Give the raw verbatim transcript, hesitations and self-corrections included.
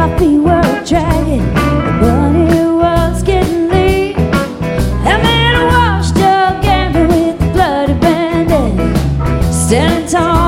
my feet were dragging, but it was getting late. I made a wash jug gambling with the bloody bandit, standing tall.